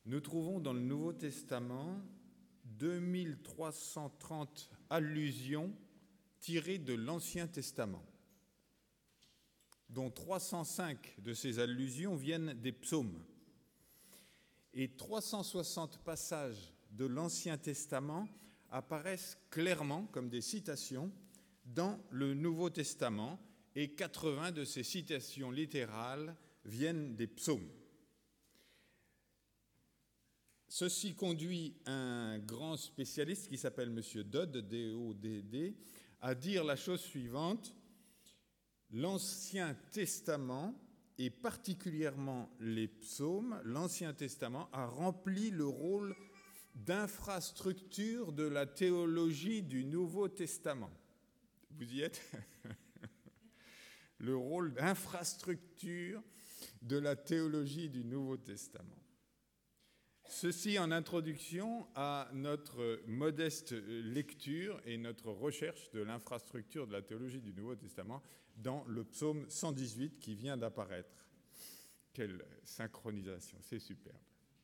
Nous trouvons dans le Nouveau Testament 2330 allusions tirées de l'Ancien Testament, dont 305 de ces allusions viennent des psaumes. Et 360 passages de l'Ancien Testament apparaissent clairement comme des citations dans le Nouveau Testament, et 80 de ces citations littérales viennent des psaumes. Ceci conduit un grand spécialiste qui s'appelle M. Dodd, D-O-D-D, à dire la chose suivante: l'Ancien Testament, et particulièrement les psaumes, l'Ancien Testament a rempli le rôle d'infrastructure de la théologie du Nouveau Testament. Vous y êtes? Le rôle d'infrastructure de la théologie du Nouveau Testament. Ceci en introduction à notre modeste lecture et notre recherche de l'infrastructure de la théologie du Nouveau Testament dans le psaume 118 qui vient d'apparaître. Quelle synchronisation, c'est superbe.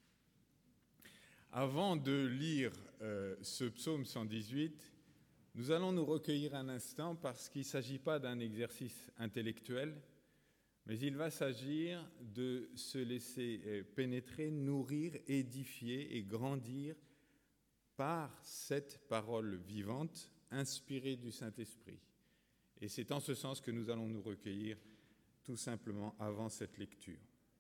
Avant de lire ce psaume 118, nous allons nous recueillir un instant parce qu'il ne s'agit pas d'un exercice intellectuel, mais il va s'agir de se laisser pénétrer, nourrir, édifier et grandir par cette parole vivante, inspirée du Saint-Esprit. Et c'est en ce sens que nous allons nous recueillir tout simplement avant cette lecture.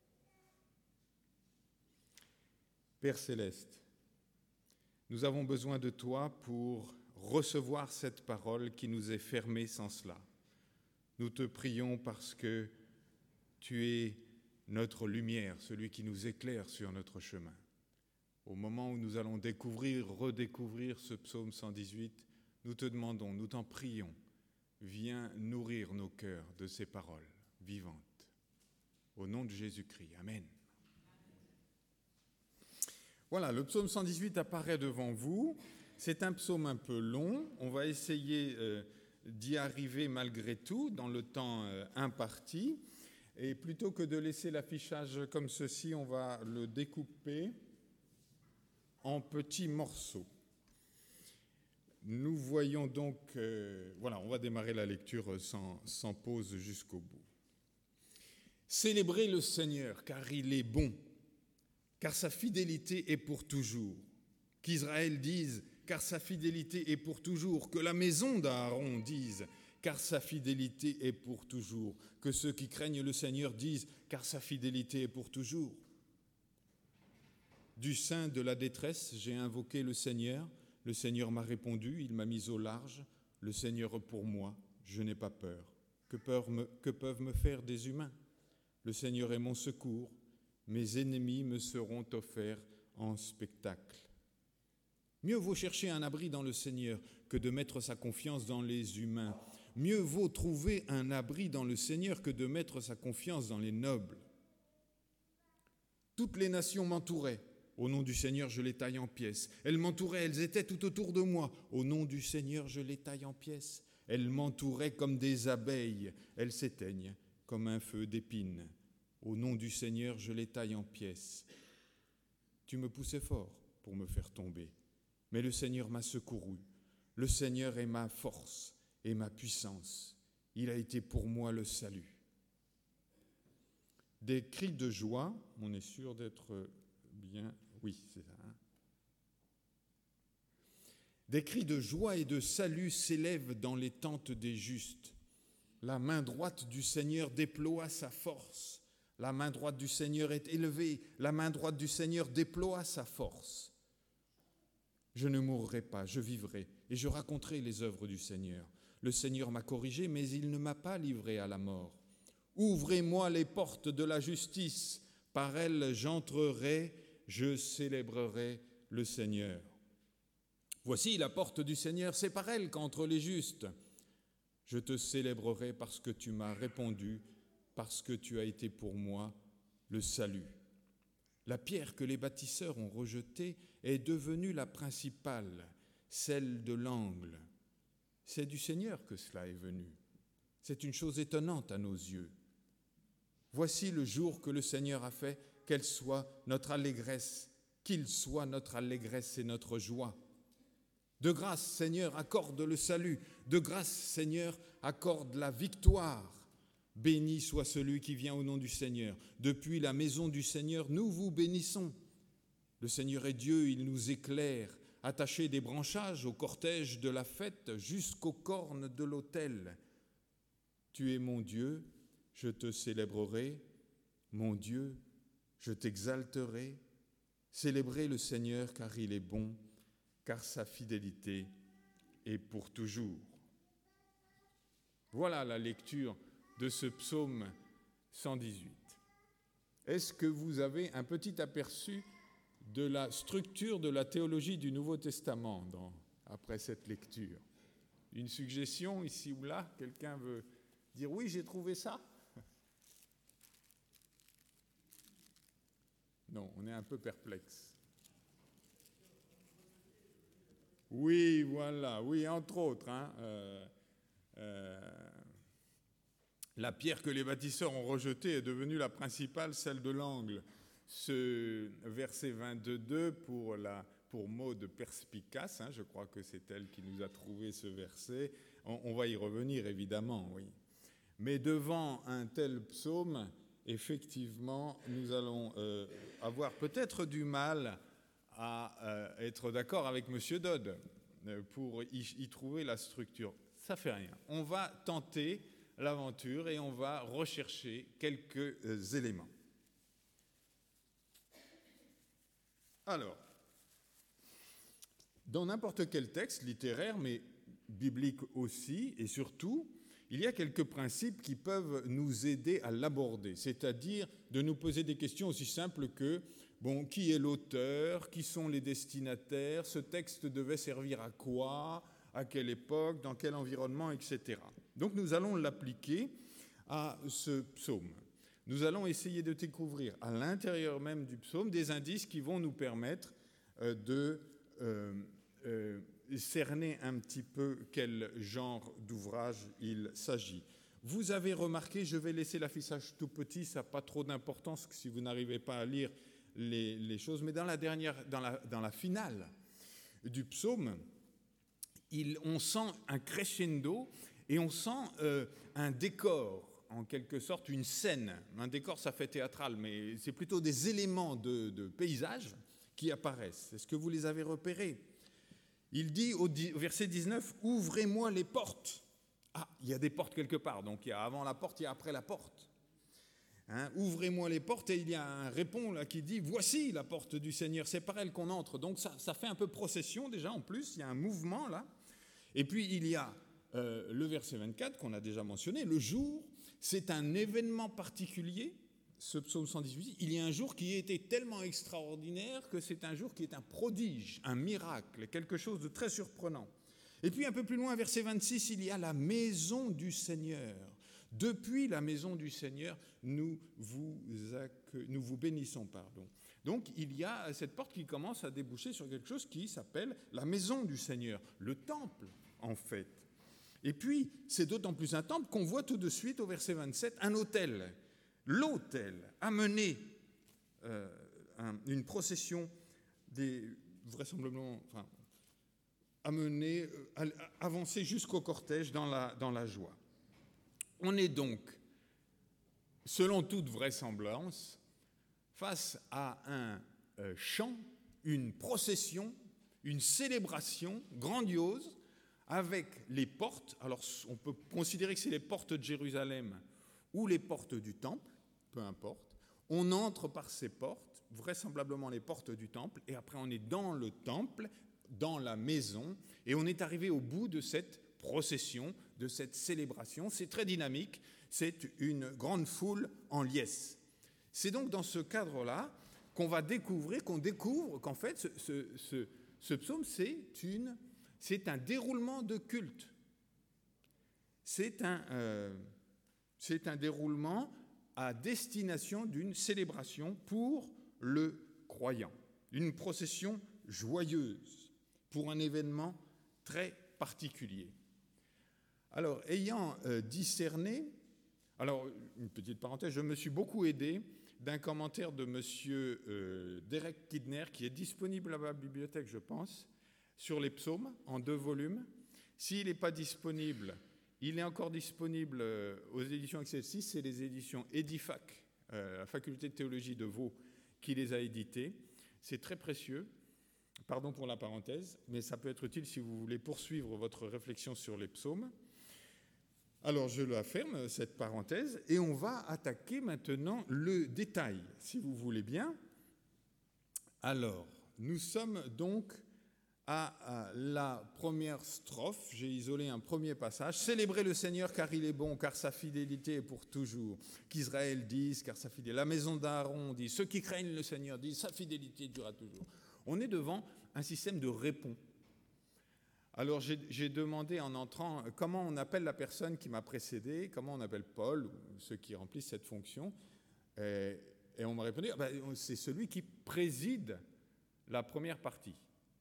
Père Céleste, nous avons besoin de toi pour recevoir cette parole qui nous est fermée sans cela. Nous te prions parce que tu es notre lumière, celui qui nous éclaire sur notre chemin. Au moment où nous allons redécouvrir ce psaume 118, nous te demandons, nous t'en prions, viens nourrir nos cœurs de ces paroles vivantes. Au nom de Jésus-Christ, Amen. Voilà, le psaume 118 apparaît devant vous. C'est un psaume un peu long. On va essayer d'y arriver malgré tout dans le temps imparti. Et plutôt que de laisser l'affichage comme ceci, on va le découper en petits morceaux. Nous voyons donc... on va démarrer la lecture sans pause jusqu'au bout. Célébrez le Seigneur, car il est bon, car sa fidélité est pour toujours. Qu'Israël dise, car sa fidélité est pour toujours. Que la maison d'Aaron dise, car sa fidélité est pour toujours. Que ceux qui craignent le Seigneur disent, car sa fidélité est pour toujours. Du sein de la détresse, j'ai invoqué le Seigneur m'a répondu, il m'a mis au large. Le Seigneur pour moi, je n'ai pas peur. Que peuvent me faire des humains? Le Seigneur est mon secours, mes ennemis me seront offerts en spectacle. Mieux vaut chercher un abri dans le Seigneur que de mettre sa confiance dans les humains. Mieux vaut trouver un abri dans le Seigneur que de mettre sa confiance dans les nobles. Toutes les nations m'entouraient. Au nom du Seigneur, je les taille en pièces. Elles m'entouraient, elles étaient tout autour de moi. Au nom du Seigneur, je les taille en pièces. Elles m'entouraient comme des abeilles. Elles s'éteignent comme un feu d'épines. Au nom du Seigneur, je les taille en pièces. Tu me poussais fort pour me faire tomber. Mais le Seigneur m'a secouru. Le Seigneur est ma force et ma puissance. Il a été pour moi le salut. Des cris de joie, on est sûr d'être bien... Oui, c'est ça. Des cris de joie et de salut s'élèvent dans les tentes des justes. La main droite du Seigneur déploie sa force. La main droite du Seigneur est élevée. La main droite du Seigneur déploie sa force. Je ne mourrai pas, je vivrai, et je raconterai les œuvres du Seigneur. Le Seigneur m'a corrigé, mais il ne m'a pas livré à la mort. Ouvrez-moi les portes de la justice, par elles j'entrerai, je célébrerai le Seigneur. Voici la porte du Seigneur, c'est par elle qu'entrent les justes. Je te célébrerai parce que tu m'as répondu, parce que tu as été pour moi le salut. La pierre que les bâtisseurs ont rejetée est devenue la principale, celle de l'angle. C'est du Seigneur que cela est venu. C'est une chose étonnante à nos yeux. Voici le jour que le Seigneur a fait, qu'elle soit notre allégresse qu'il soit notre allégresse et notre joie. De grâce, Seigneur, accorde le salut. De grâce, Seigneur, accorde la victoire. Béni soit celui qui vient au nom du Seigneur. Depuis la maison du Seigneur, nous vous bénissons. Le Seigneur est Dieu, il nous éclaire, attaché des branchages au cortège de la fête jusqu'aux cornes de l'autel. Tu es mon Dieu, je te célébrerai. Mon Dieu, je t'exalterai. Célébrez le Seigneur car il est bon, car sa fidélité est pour toujours. Voilà la lecture de ce psaume 118. Est-ce que vous avez un petit aperçu de la structure de la théologie du Nouveau Testament après cette lecture? Une suggestion ici ou là? Quelqu'un veut dire oui, j'ai trouvé ça? Non, on est un peu perplexe. Oui, voilà, oui, entre autres. La pierre que les bâtisseurs ont rejetée est devenue la principale, celle de l'angle. Ce verset 22 pour Maude perspicace, je crois que c'est elle qui nous a trouvé ce verset. On va y revenir évidemment, oui. Mais devant un tel psaume, effectivement, nous allons avoir peut-être du mal à être d'accord avec M. Dodd pour y trouver la structure. Ça fait rien. On va tenter l'aventure et on va rechercher quelques éléments. Alors, dans n'importe quel texte littéraire, mais biblique aussi, et surtout, il y a quelques principes qui peuvent nous aider à l'aborder, c'est-à-dire de nous poser des questions aussi simples que qui est l'auteur, qui sont les destinataires, ce texte devait servir à quoi, à quelle époque, dans quel environnement, etc. Donc nous allons l'appliquer à ce psaume. Nous allons essayer de découvrir à l'intérieur même du psaume des indices qui vont nous permettre de cerner un petit peu quel genre d'ouvrage il s'agit. Vous avez remarqué, je vais laisser l'affichage tout petit, ça n'a pas trop d'importance si vous n'arrivez pas à lire les choses, mais dans la finale du psaume, on sent un crescendo et on sent un décor, en quelque sorte une scène. Un décor, ça fait théâtral, mais c'est plutôt des éléments de paysage qui apparaissent. Est-ce que vous les avez repérés? Il dit au verset 19, « Ouvrez-moi les portes ». Ah, il y a des portes quelque part, donc il y a avant la porte, il y a après la porte. Ouvrez-moi les portes, et il y a un répond là qui dit « Voici la porte du Seigneur », c'est par elle qu'on entre. Donc ça fait un peu procession déjà, en plus, il y a un mouvement là. Et puis il y a le verset 24 qu'on a déjà mentionné, le jour, c'est un événement particulier, ce psaume 118, il y a un jour qui a été tellement extraordinaire que c'est un jour qui est un prodige, un miracle, quelque chose de très surprenant. Et puis un peu plus loin, verset 26, il y a la maison du Seigneur. Depuis la maison du Seigneur, nous vous bénissons. Donc il y a cette porte qui commence à déboucher sur quelque chose qui s'appelle la maison du Seigneur, le temple en fait. Et puis c'est d'autant plus un temple qu'on voit tout de suite au verset 27 un autel. L'autel a mené une procession vraisemblablement, avancer jusqu'au cortège dans la joie. On est donc, selon toute vraisemblance, face à un chant, une procession, une célébration grandiose avec les portes. Alors, on peut considérer que c'est les portes de Jérusalem ou les portes du temple, peu importe. On entre par ces portes, vraisemblablement les portes du temple, et après on est dans le temple, dans la maison, et on est arrivé au bout de cette procession, de cette célébration. C'est très dynamique, c'est une grande foule en liesse. C'est donc dans ce cadre-là qu'on découvre qu'en fait, ce psaume, c'est un déroulement de culte. C'est un déroulement à destination d'une célébration pour le croyant. Une procession joyeuse pour un événement très particulier. Alors, ayant discerné, alors une petite parenthèse, je me suis beaucoup aidé d'un commentaire de M. Derek Kidner, qui est disponible à la bibliothèque, je pense, sur les psaumes, en 2 volumes. S'il n'est pas disponible, il est encore disponible aux éditions Excelsis, c'est les éditions Edifac, la faculté de théologie de Vaud, qui les a édités. C'est très précieux. Pardon pour la parenthèse, mais ça peut être utile si vous voulez poursuivre votre réflexion sur les psaumes. Alors, je la ferme, cette parenthèse, et on va attaquer maintenant le détail, si vous voulez bien. Alors, nous sommes donc à la première strophe. J'ai isolé un premier passage. « Célébrez le Seigneur car il est bon, car sa fidélité est pour toujours. Qu'Israël dise, car sa fidélité. La maison d'Aaron dit, ceux qui craignent le Seigneur disent, sa fidélité durera toujours. » On est devant un système de réponse. Alors j'ai demandé en entrant comment on appelle la personne qui m'a précédé, comment on appelle Paul, ou ceux qui remplissent cette fonction. Et on m'a répondu, c'est celui qui préside la première partie.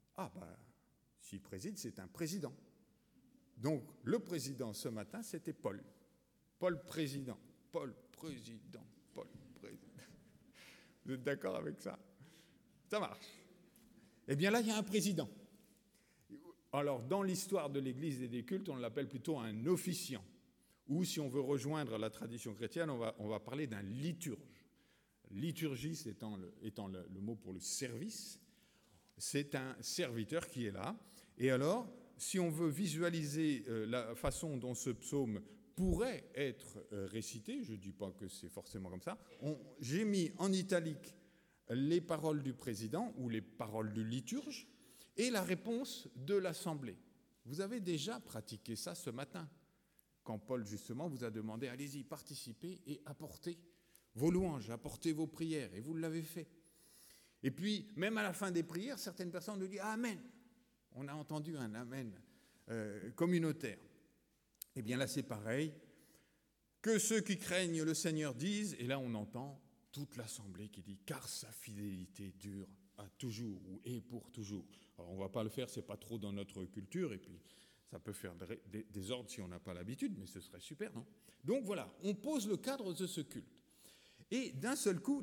S'il préside, c'est un président. Donc le président ce matin, c'était Paul. Paul président. Paul président. Paul président. Vous êtes d'accord avec ça? Ça marche. Eh bien là, il y a un président. Alors, dans l'histoire de l'Église et des cultes, on l'appelle plutôt un officiant. Ou, si on veut rejoindre la tradition chrétienne, on va parler d'un liturge. Liturgie, étant le mot pour le service, c'est un serviteur qui est là. Et alors, si on veut visualiser la façon dont ce psaume pourrait être récité, je ne dis pas que c'est forcément comme ça, j'ai mis en italique les paroles du président ou les paroles du liturge et la réponse de l'Assemblée. Vous avez déjà pratiqué ça ce matin, quand Paul, justement, vous a demandé « Allez-y, participez et apportez vos louanges, apportez vos prières. » Et vous l'avez fait. Et puis, même à la fin des prières, certaines personnes nous disent « Amen ». On a entendu un « Amen » communautaire. Eh bien là, c'est pareil. Que ceux qui craignent le Seigneur disent, et là on entend toute l'Assemblée qui dit « Car sa fidélité dure à toujours ou est pour toujours ». Alors on ne va pas le faire, ce n'est pas trop dans notre culture, et puis ça peut faire des ordres si on n'a pas l'habitude, mais ce serait super, non? Donc voilà, on pose le cadre de ce culte. Et d'un seul coup,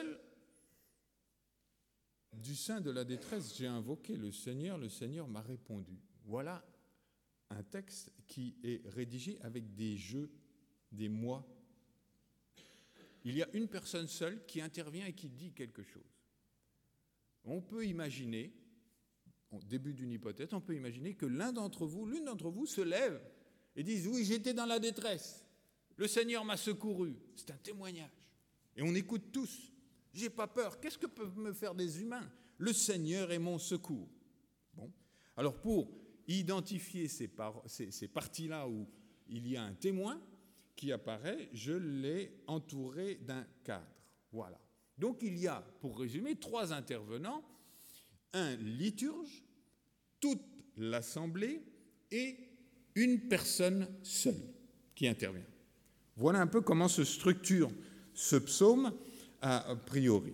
du sein de la détresse, j'ai invoqué le Seigneur m'a répondu. Voilà un texte qui est rédigé avec des jeux, des moi. Il y a une personne seule qui intervient et qui dit quelque chose. On peut imaginer, au début d'une hypothèse, on peut imaginer que l'une d'entre vous se lève et dise « Oui, j'étais dans la détresse. Le Seigneur m'a secouru. » C'est un témoignage. Et on écoute tous. « J'ai pas peur. Qu'est-ce que peuvent me faire des humains? Le Seigneur est mon secours. » Bon. Alors pour identifier ces parties-là où il y a un témoin qui apparaît, je l'ai entouré d'un cadre. Voilà. Donc il y a, pour résumer, 3 intervenants, un liturge, toute l'assemblée et une personne seule qui intervient. Voilà un peu comment se structure ce psaume a priori.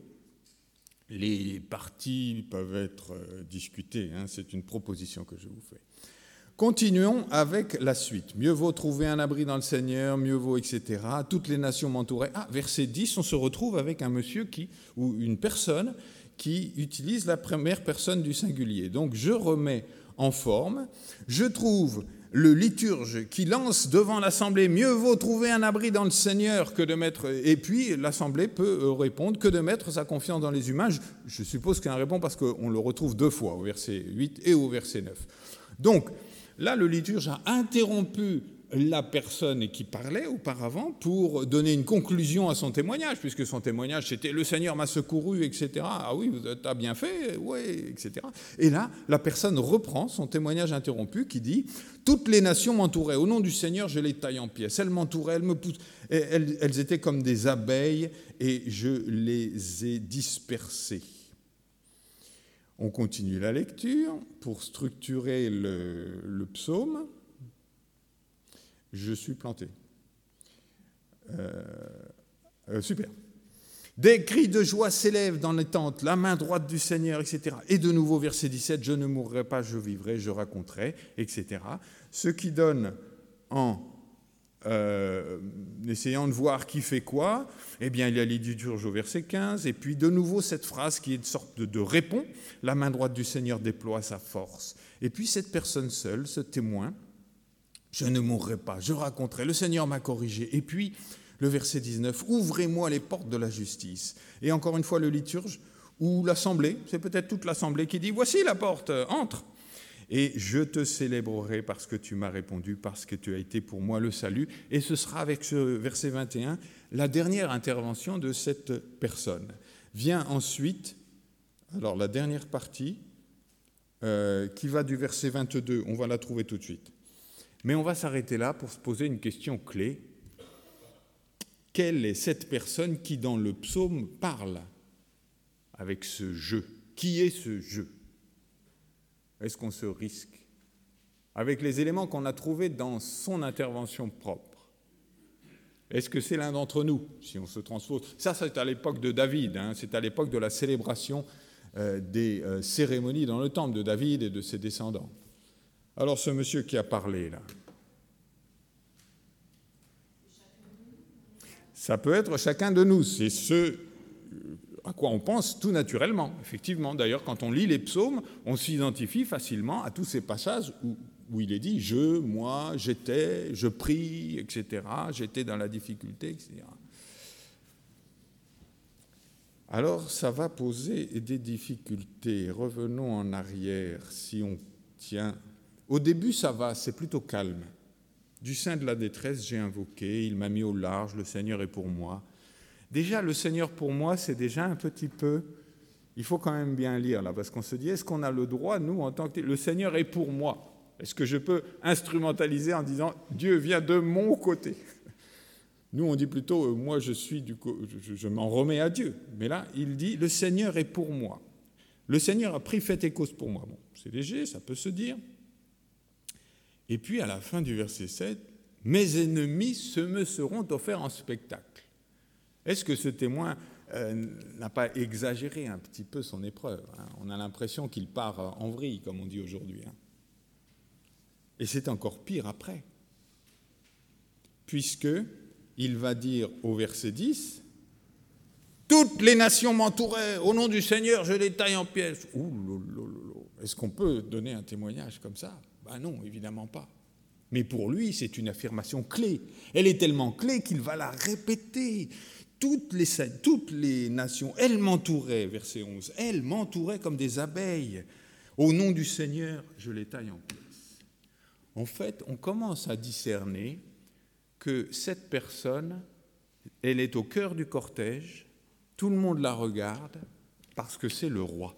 Les parties peuvent être discutées, c'est une proposition que je vous fais. Continuons avec la suite. Mieux vaut trouver un abri dans le Seigneur, mieux vaut, etc. Toutes les nations m'entouraient. Verset 10, on se retrouve avec un monsieur ou une personne qui utilise la première personne du singulier. Donc je remets en forme. Je trouve le liturge qui lance devant l'Assemblée « Mieux vaut trouver un abri dans le Seigneur que de mettre... » Et puis l'Assemblée peut répondre « Que de mettre sa confiance dans les humains. » Je suppose qu'elle répond parce qu'on le retrouve 2 fois, au verset 8 et au verset 9. Donc, là, le liturge a interrompu la personne qui parlait auparavant pour donner une conclusion à son témoignage, puisque son témoignage, c'était « Le Seigneur m'a secouru, etc. » Ah oui, tu as bien fait, oui, etc. Et là, la personne reprend son témoignage interrompu qui dit « Toutes les nations m'entouraient. Au nom du Seigneur, je les taille en pièces. Elles m'entouraient, elles me poussent. Elles étaient comme des abeilles et je les ai dispersées. » On continue la lecture pour structurer le psaume. Je suis planté. Super. Des cris de joie s'élèvent dans les tentes, la main droite du Seigneur, etc. Et de nouveau, verset 17, « Je ne mourrai pas, je vivrai, je raconterai, etc. » Ce qui donne en essayant de voir qui fait quoi, eh bien, il y a les liturges au verset 15, et puis de nouveau cette phrase qui est une sorte de répond, la main droite du Seigneur déploie sa force. Et puis cette personne seule, ce témoin, je ne mourrai pas, je raconterai, le Seigneur m'a corrigé. Et puis, le verset 19, ouvrez-moi les portes de la justice. Et encore une fois, le liturge, ou l'assemblée, c'est peut-être toute l'assemblée qui dit, voici la porte, entre. Et je te célébrerai parce que tu m'as répondu, parce que tu as été pour moi le salut. Et ce sera avec ce verset 21, la dernière intervention de cette personne. Vient ensuite, alors la dernière partie, qui va du verset 22, on va la trouver tout de suite. Mais on va s'arrêter là pour se poser une question clé. Quelle est cette personne qui, dans le psaume, parle avec ce « je » ? Qui est ce « je » ? Est-ce qu'on se risque ? Avec les éléments qu'on a trouvés dans son intervention propre. Est-ce que c'est l'un d'entre nous, si on se transpose ? Ça, c'est à l'époque de David, c'est à l'époque de la célébration des cérémonies dans le temple de David et de ses descendants. Alors, ce monsieur qui a parlé, là, ça peut être chacun de nous. C'est ce à quoi on pense tout naturellement, effectivement. D'ailleurs, quand on lit les psaumes, on s'identifie facilement à tous ces passages où il est dit « je, moi, j'étais, je prie, etc. J'étais dans la difficulté, etc. » Alors, ça va poser des difficultés. Revenons en arrière, si on tient... Au début, ça va, c'est plutôt calme. Du sein de la détresse, j'ai invoqué, il m'a mis au large, le Seigneur est pour moi. Déjà, le Seigneur pour moi, c'est déjà un petit peu... Il faut quand même bien lire, là, parce qu'on se dit, est-ce qu'on a le droit, nous, en tant que... Le Seigneur est pour moi. Est-ce que je peux instrumentaliser en disant, Dieu vient de mon côté ? Nous, on dit plutôt, moi, je m'en remets à Dieu. Mais là, il dit, le Seigneur est pour moi. Le Seigneur a pris fait et cause pour moi. Bon, c'est léger, ça peut se dire. Et puis, à la fin du verset 7, « Mes ennemis se me seront offerts en spectacle. » Est-ce que ce témoin n'a pas exagéré un petit peu son épreuve ? On a l'impression qu'il part en vrille, comme on dit aujourd'hui. Et c'est encore pire après. Puisqu'il va dire au verset 10, « Toutes les nations m'entouraient, au nom du Seigneur, je les taille en pièces. » Est-ce qu'on peut donner un témoignage comme ça ? Ben non, évidemment pas. Mais pour lui, c'est une affirmation clé. Elle est tellement clé qu'il va la répéter. Toutes les nations, elles m'entouraient, verset 11, elles m'entouraient comme des abeilles. Au nom du Seigneur, je les taille en pièces. En fait, on commence à discerner que cette personne, elle est au cœur du cortège, tout le monde la regarde parce que c'est le roi.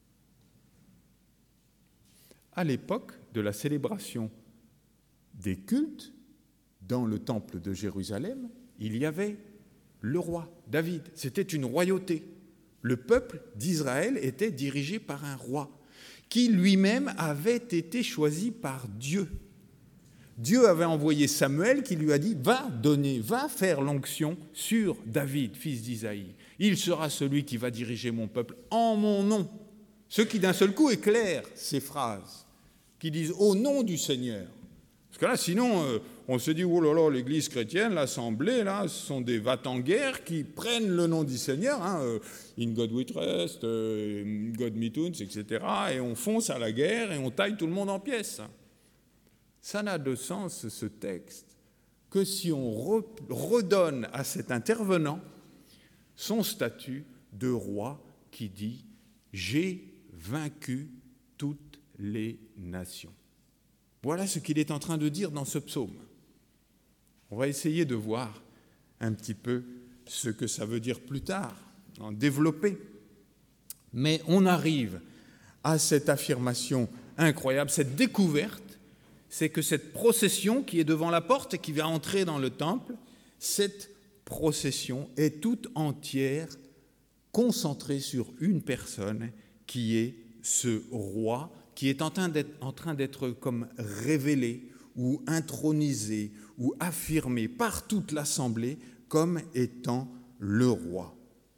À l'époque de la célébration des cultes, dans le temple de Jérusalem, il y avait le roi, David. C'était une royauté. Le peuple d'Israël était dirigé par un roi qui lui-même avait été choisi par Dieu. Dieu avait envoyé Samuel qui lui a dit « Va faire l'onction sur David, fils d'Isaïe. Il sera celui qui va diriger mon peuple en mon nom. » Ce qui d'un seul coup éclaire ces phrases qui disent « Au nom du Seigneur ». Parce que là, sinon, on se dit « Oh là là, l'Église chrétienne, l'Assemblée, là, ce sont des va-t-en-guerre qui prennent le nom du Seigneur, In God we trust, God me tunes, etc. Et on fonce à la guerre et on taille tout le monde en pièces. » Ça n'a de sens, ce texte, que si on redonne à cet intervenant son statut de roi qui dit « J'ai vaincu toutes les nations ». Voilà ce qu'il est en train de dire dans ce psaume. On va essayer de voir un petit peu ce que ça veut dire plus tard, en développer. Mais on arrive à cette affirmation incroyable, cette découverte, c'est que cette procession qui est devant la porte et qui va entrer dans le temple, cette procession est toute entière concentrée sur une personne qui est ce roi qui est en train d'être comme révélé ou intronisé ou affirmé par toute l'assemblée comme étant le roi.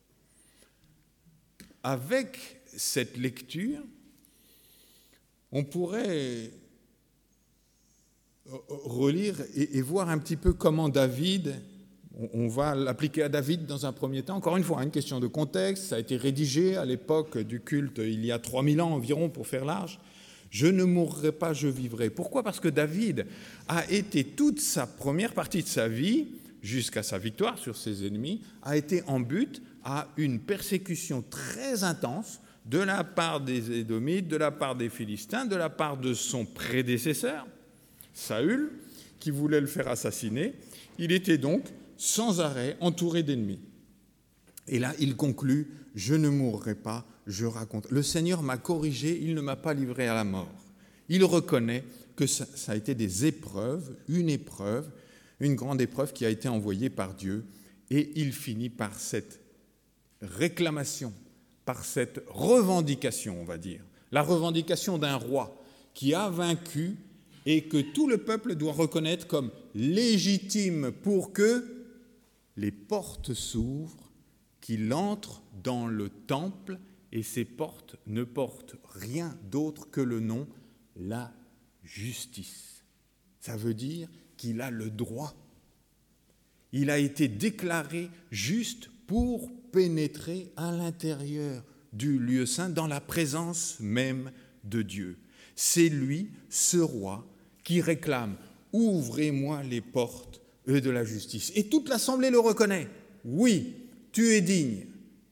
Avec cette lecture, on pourrait relire et voir un petit peu comment David, on va l'appliquer à David dans un premier temps. Encore une fois, une question de contexte, ça a été rédigé à l'époque du culte il y a 3000 ans environ pour faire large. Je ne mourrai pas, je vivrai. Pourquoi ? Parce que David a été toute sa première partie de sa vie, jusqu'à sa victoire sur ses ennemis, a été en but à une persécution très intense de la part des Édomites, de la part des Philistins, de la part de son prédécesseur, Saül, qui voulait le faire assassiner. Il était donc sans arrêt entouré d'ennemis. Et là, il conclut « Je ne mourrai pas, je raconte. Le Seigneur m'a corrigé, il ne m'a pas livré à la mort. » Il reconnaît que ça a été des épreuves, une grande épreuve qui a été envoyée par Dieu, et il finit par cette réclamation, par cette revendication, on va dire, la revendication d'un roi qui a vaincu et que tout le peuple doit reconnaître comme légitime pour que les portes s'ouvrent, qu'il entre dans le temple, et ces portes ne portent rien d'autre que le nom, la justice. Ça veut dire qu'il a le droit. Il a été déclaré juste pour pénétrer à l'intérieur du lieu saint, dans la présence même de Dieu. C'est lui, ce roi, qui réclame « Ouvrez-moi les portes de la justice ». Et toute l'assemblée le reconnaît. Oui, tu es digne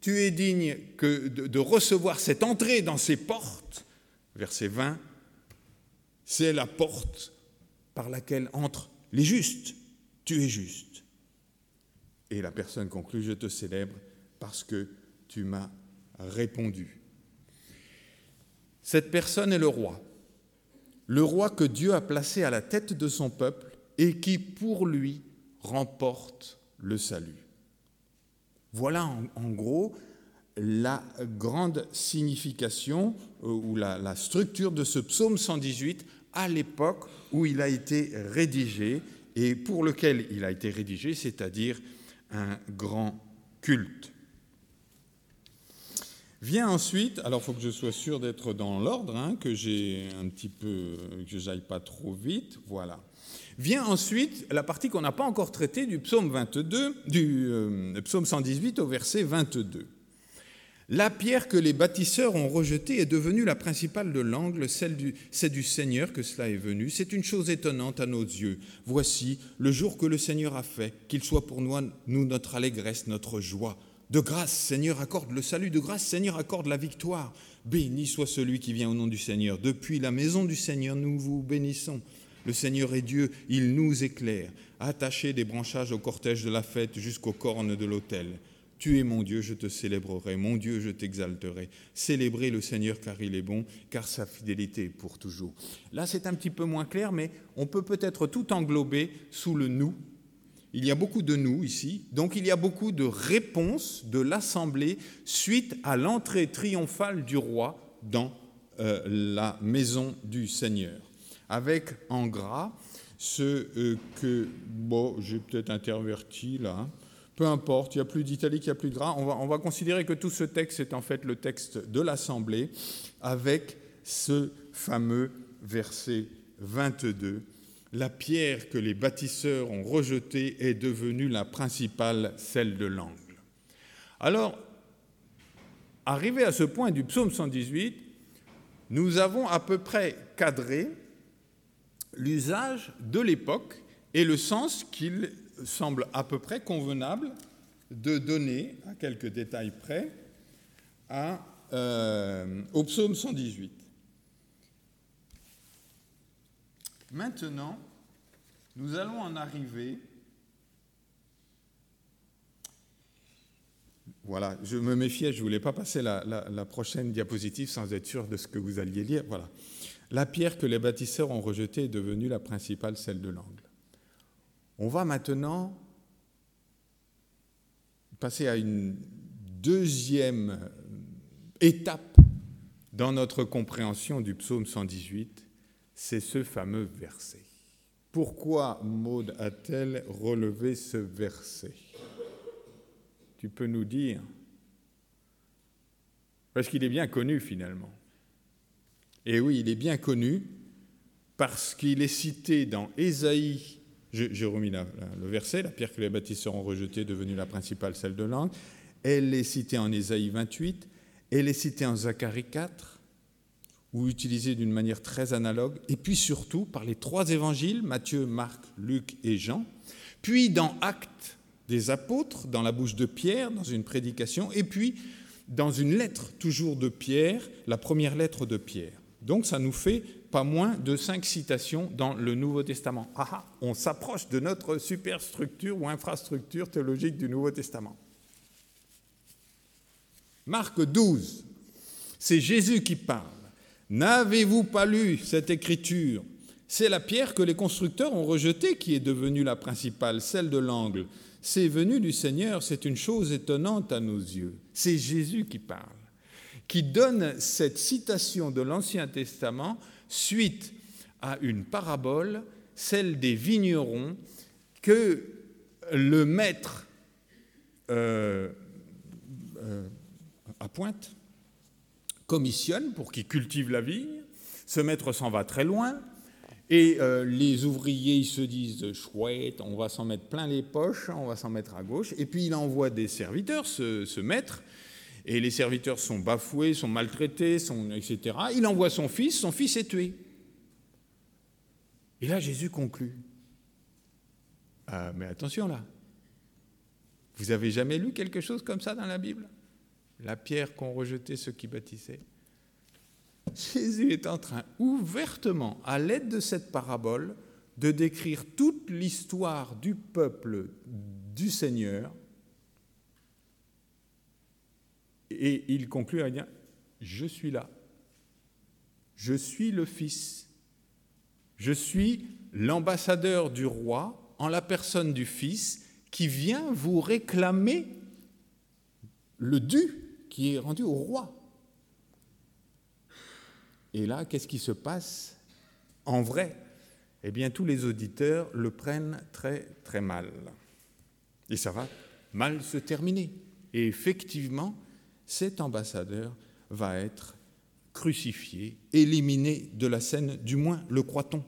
de recevoir cette entrée dans ces portes. Verset 20, c'est la porte par laquelle entrent les justes. Tu es juste. Et la personne conclut « Je te célèbre parce que tu m'as répondu ». Cette personne est le roi que Dieu a placé à la tête de son peuple et qui, pour lui, remporte le salut. Voilà en gros la grande signification ou la structure de ce psaume 118 à l'époque où il a été rédigé et pour lequel il a été rédigé, c'est-à-dire un grand culte. Vient ensuite, alors il faut que je sois sûr d'être dans l'ordre, que j'aille pas trop vite, voilà. Vient ensuite la partie qu'on n'a pas encore traitée du psaume 22, du psaume 118 au verset 22. La pierre que les bâtisseurs ont rejetée est devenue la principale de l'angle, c'est du Seigneur que cela est venu. C'est une chose étonnante à nos yeux. Voici le jour que le Seigneur a fait, qu'il soit pour nous notre allégresse, notre joie. De grâce, Seigneur, accorde le salut. De grâce, Seigneur, accorde la victoire. Béni soit celui qui vient au nom du Seigneur. Depuis la maison du Seigneur, nous vous bénissons. Le Seigneur est Dieu, il nous éclaire. Attachez des branchages au cortège de la fête jusqu'aux cornes de l'autel. Tu es mon Dieu, je te célébrerai. Mon Dieu, je t'exalterai. Célébrez le Seigneur car il est bon, car sa fidélité est pour toujours. Là, c'est un petit peu moins clair, mais on peut peut-être tout englober sous le « nous ». Il y a beaucoup de « nous » ici, donc il y a beaucoup de réponses de l'Assemblée suite à l'entrée triomphale du roi dans la maison du Seigneur. Avec en gras ce que, j'ai peut-être interverti là, peu importe, il n'y a plus d'italique, il n'y a plus de gras, on va considérer que tout ce texte est en fait le texte de l'Assemblée avec ce fameux verset 22. La pierre que les bâtisseurs ont rejetée est devenue la principale, celle de l'angle. Alors, arrivé à ce point du psaume 118, nous avons à peu près cadré l'usage de l'époque et le sens qu'il semble à peu près convenable de donner, à quelques détails près, au psaume 118. Maintenant, nous allons en arriver. Voilà, je me méfiais, je ne voulais pas passer la prochaine diapositive sans être sûr de ce que vous alliez lire. Voilà. La pierre que les bâtisseurs ont rejetée est devenue la principale, celle de l'angle. On va maintenant passer à une deuxième étape dans notre compréhension du psaume 118. C'est ce fameux verset. Pourquoi Maud a-t-elle relevé ce verset ? Tu peux nous dire ? Parce qu'il est bien connu finalement. Et oui, il est bien connu parce qu'il est cité dans Ésaïe, j'ai remis le verset, la pierre que les bâtisseurs ont rejetée est devenue la principale, celle de l'angle. Elle est citée en Ésaïe 28, elle est citée en Zacharie 4, ou utilisée d'une manière très analogue, et puis surtout par les 3 évangiles, Matthieu, Marc, Luc et Jean, puis dans Actes des apôtres, dans la bouche de Pierre, dans une prédication, et puis dans une lettre toujours de Pierre, la première lettre de Pierre. Donc ça nous fait pas moins de 5 citations dans le Nouveau Testament. On s'approche de notre superstructure ou infrastructure théologique du Nouveau Testament. Marc 12, c'est Jésus qui parle. N'avez-vous pas lu cette écriture ? C'est la pierre que les constructeurs ont rejetée qui est devenue la principale, celle de l'angle. C'est venu du Seigneur, c'est une chose étonnante à nos yeux. C'est Jésus qui parle, qui donne cette citation de l'Ancien Testament suite à une parabole, celle des vignerons, que le maître à Pointe commissionne pour qu'il cultive la vigne. Ce maître s'en va très loin et les ouvriers ils se disent « chouette, on va s'en mettre plein les poches, on va s'en mettre à gauche ». Et puis il envoie des serviteurs, ce maître, et les serviteurs sont bafoués, sont maltraités, etc. Il envoie son fils est tué. Et là, Jésus conclut. Mais attention là, vous n'avez jamais lu quelque chose comme ça dans la Bible ? La pierre qu'ont rejetée ceux qui bâtissaient. Jésus est en train, ouvertement, à l'aide de cette parabole, de décrire toute l'histoire du peuple du Seigneur. Et il conclut à dire « Je suis là. Je suis le Fils. Je suis l'ambassadeur du roi en la personne du Fils qui vient vous réclamer le dû qui est rendu au roi. » Et là, qu'est-ce qui se passe en vrai ? Eh bien, tous les auditeurs le prennent très, très mal. Et ça va mal se terminer. Et effectivement, cet ambassadeur va être crucifié, éliminé de la scène, du moins le croit-on.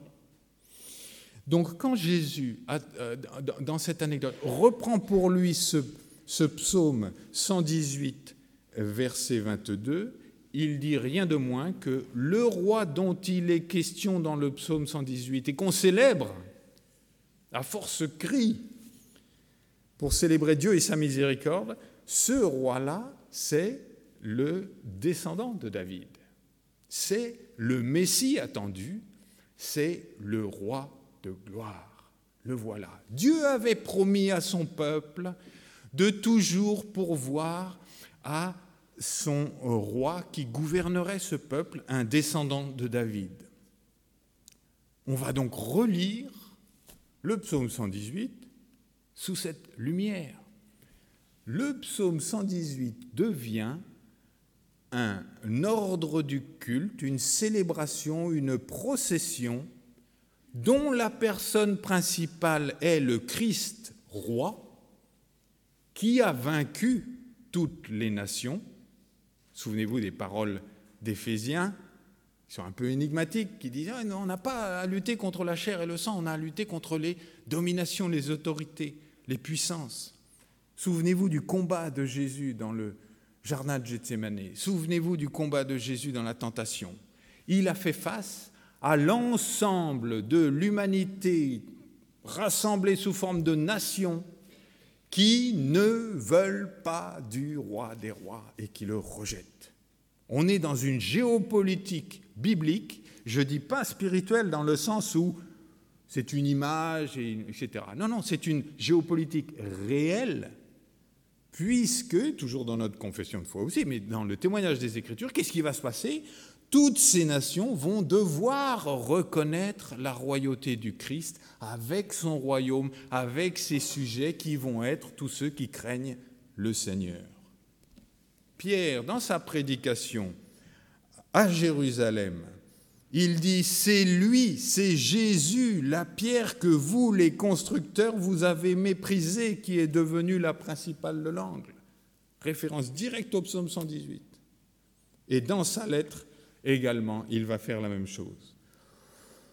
Donc quand Jésus, dans cette anecdote, reprend pour lui ce psaume 118, verset 22, il dit rien de moins que le roi dont il est question dans le psaume 118 et qu'on célèbre à force cri pour célébrer Dieu et sa miséricorde, ce roi-là, c'est le descendant de David. C'est le Messie attendu, c'est le roi de gloire. Le voilà. Dieu avait promis à son peuple de toujours pourvoir à son roi qui gouvernerait ce peuple, un descendant de David. On va donc relire le psaume 118 sous cette lumière. Le psaume 118 devient un ordre du culte, une célébration, une procession dont la personne principale est le Christ roi qui a vaincu toutes les nations. Souvenez-vous des paroles d'Éphésiens, qui sont un peu énigmatiques, qui disent « on n'a pas à lutter contre la chair et le sang, on a à lutter contre les dominations, les autorités, les puissances. » Souvenez-vous du combat de Jésus dans le jardin de Gethsémane. Souvenez-vous du combat de Jésus dans la tentation. Il a fait face à l'ensemble de l'humanité rassemblée sous forme de nations qui ne veulent pas du roi des rois et qui le rejettent. On est dans une géopolitique biblique, je ne dis pas spirituelle dans le sens où c'est une image, etc. Non, c'est une géopolitique réelle, puisque, toujours dans notre confession de foi aussi, mais dans le témoignage des Écritures, qu'est-ce qui va se passer ? Toutes ces nations vont devoir reconnaître la royauté du Christ avec son royaume, avec ses sujets qui vont être tous ceux qui craignent le Seigneur. Pierre, dans sa prédication à Jérusalem, il dit « C'est lui, c'est Jésus, la pierre que vous, les constructeurs, vous avez méprisée, qui est devenue la principale de l'angle. » Référence directe au psaume 118. Et dans sa lettre, également, il va faire la même chose.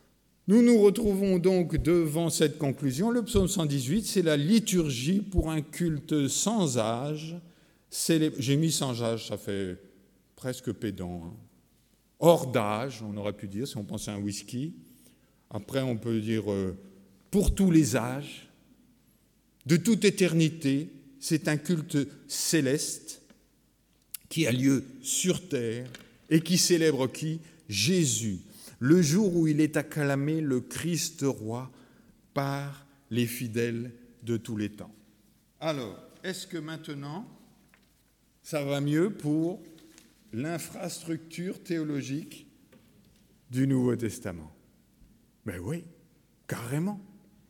Nous nous retrouvons donc devant cette conclusion. Le psaume 118, c'est la liturgie pour un culte sans âge. J'ai mis sans âge, ça fait presque pédant. Hein. Hors d'âge, on aurait pu dire, si on pensait à un whisky. Après, on peut dire pour tous les âges, de toute éternité. C'est un culte céleste qui a lieu sur terre et qui célèbre qui ? Jésus. Le jour où il est acclamé le Christ roi par les fidèles de tous les temps. Alors, est-ce que maintenant, ça va mieux pour l'infrastructure théologique du Nouveau Testament? Ben oui, carrément.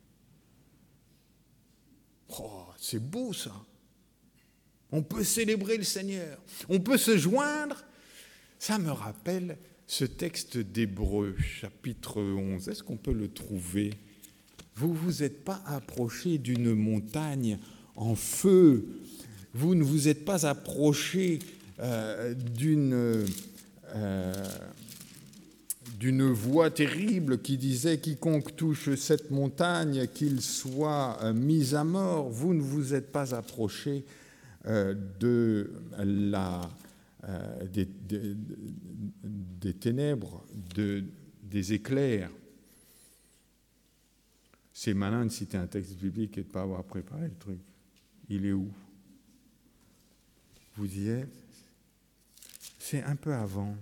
Oh, c'est beau ça. On peut célébrer le Seigneur. On peut se joindre. Ça me rappelle ce texte d'Hébreux, chapitre 11, est-ce qu'on peut le trouver ? Vous ne vous êtes pas approché d'une montagne en feu, vous ne vous êtes pas approché d'une voix terrible qui disait « Quiconque touche cette montagne, qu'il soit mis à mort ». Vous ne vous êtes pas approché des ténèbres, des éclairs. C'est malin de citer un texte biblique et de ne pas avoir préparé le truc. Il est où ? Vous y êtes ? C'est un peu avant.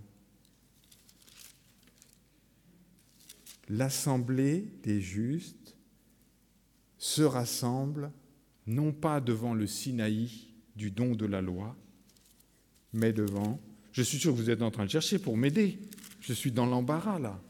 L'assemblée des justes se rassemble non pas devant le Sinaï du don de la loi, mais devant... Je suis sûr que vous êtes en train de chercher pour m'aider. Je suis dans l'embarras, là.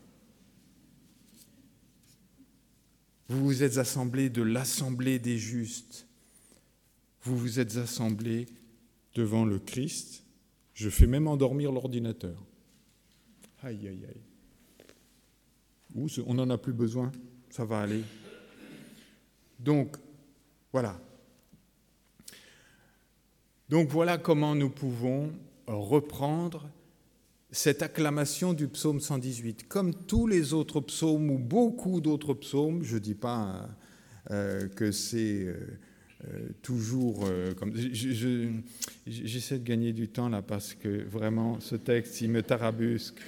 Vous vous êtes assemblés de l'assemblée des justes. Vous vous êtes assemblés devant le Christ. Je fais même endormir l'ordinateur. Aïe, aïe, aïe. On n'en a plus besoin, ça va aller. Donc, voilà. Donc, voilà comment nous pouvons reprendre cette acclamation du psaume 118. Comme tous les autres psaumes, ou beaucoup d'autres psaumes, je ne dis pas que c'est toujours comme... J'essaie de gagner du temps là, parce que vraiment, ce texte, il me tarabusque.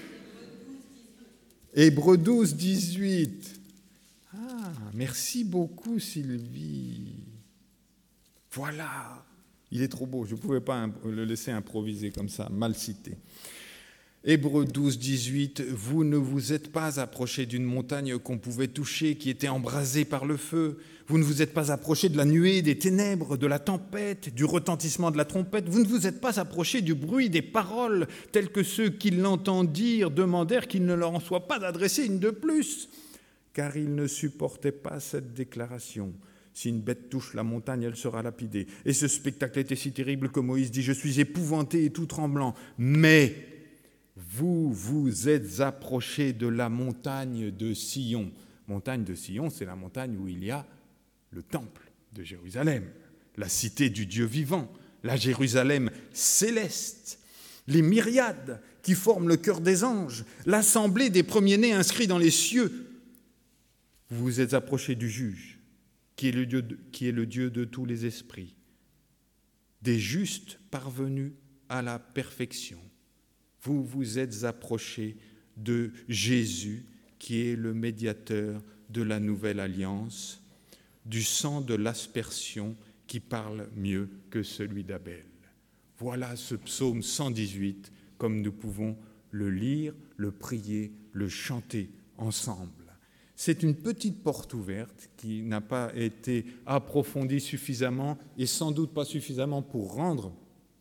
Hébreux 12, 18. Ah, merci beaucoup, Sylvie. Voilà. Il est trop beau, je ne pouvais pas le laisser improviser comme ça, mal cité. Hébreux 12, 18, « Vous ne vous êtes pas approchés d'une montagne qu'on pouvait toucher, qui était embrasée par le feu. Vous ne vous êtes pas approchés de la nuée, des ténèbres, de la tempête, du retentissement de la trompette. Vous ne vous êtes pas approchés du bruit des paroles, tels que ceux qui l'entendirent demandèrent qu'il ne leur en soit pas adressé une de plus. Car ils ne supportaient pas cette déclaration. Si une bête touche la montagne, elle sera lapidée. Et ce spectacle était si terrible que Moïse dit « Je suis épouvanté et tout tremblant. Mais vous vous êtes approchés de la montagne de Sion. » Montagne de Sion, c'est la montagne où il y a le temple de Jérusalem, la cité du Dieu vivant, la Jérusalem céleste, les myriades qui forment le cœur des anges, l'assemblée des premiers-nés inscrits dans les cieux. Vous vous êtes approchés du juge, qui est le Dieu de tous les esprits, des justes parvenus à la perfection. Vous vous êtes approchés de Jésus, qui est le médiateur de la nouvelle alliance, du sang de l'aspersion qui parle mieux que celui d'Abel. Voilà ce psaume 118, comme nous pouvons le lire, le prier, le chanter ensemble. C'est une petite porte ouverte qui n'a pas été approfondie suffisamment et sans doute pas suffisamment pour rendre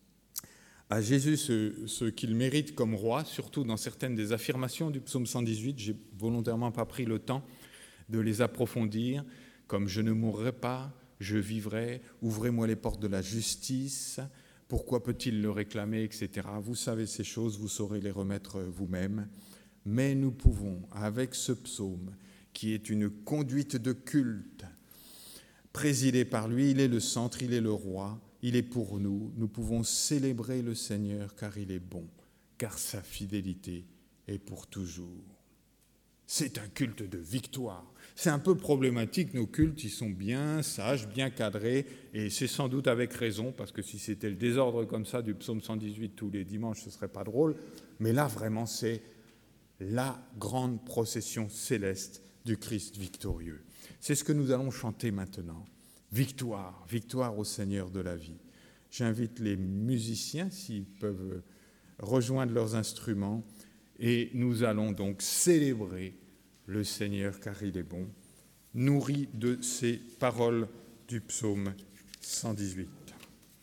à Jésus ce qu'il mérite comme roi, surtout dans certaines des affirmations du psaume 118. Je n'ai volontairement pas pris le temps de les approfondir, comme « Je ne mourrai pas, je vivrai, ouvrez-moi les portes de la justice, pourquoi peut-il le réclamer, etc. » Vous savez ces choses, vous saurez les remettre vous-même. Mais nous pouvons, avec ce psaume, qui est une conduite de culte, présidée par lui, il est le centre, il est le roi, il est pour nous. Nous pouvons célébrer le Seigneur car il est bon, car sa fidélité est pour toujours. C'est un culte de victoire. C'est un peu problématique, nos cultes, ils sont bien sages, bien cadrés, et c'est sans doute avec raison, parce que si c'était le désordre comme ça du psaume 118 tous les dimanches, ce ne serait pas drôle. Mais là, vraiment, c'est la grande procession céleste du Christ victorieux. C'est ce que nous allons chanter maintenant. Victoire, victoire au Seigneur de la vie. J'invite les musiciens, s'ils peuvent rejoindre leurs instruments, et nous allons donc célébrer le Seigneur car il est bon, nourri de ces paroles du psaume 118.